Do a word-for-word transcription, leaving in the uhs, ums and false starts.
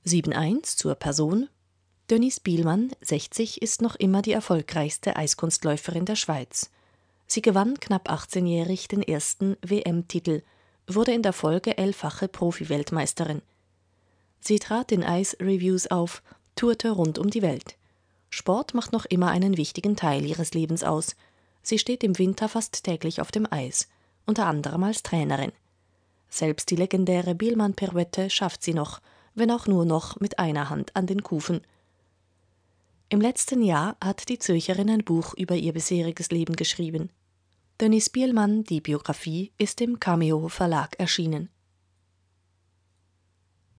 sieben eins zur Person. Denise Bielmann, sechzig, ist noch immer die erfolgreichste Eiskunstläuferin der Schweiz. Sie gewann knapp achtzehnjährig den ersten W M-Titel, wurde in der Folge elffache Profi-Weltmeisterin. Sie trat in Eisreviews auf, tourte rund um die Welt. Sport macht noch immer einen wichtigen Teil ihres Lebens aus. Sie steht im Winter fast täglich auf dem Eis, unter anderem als Trainerin. Selbst die legendäre Bielmann-Pirouette schafft sie noch, wenn auch nur noch mit einer Hand an den Kufen. Im letzten Jahr hat die Zürcherin ein Buch über ihr bisheriges Leben geschrieben. Denise Bielmann, die Biografie, ist im Cameo Verlag erschienen.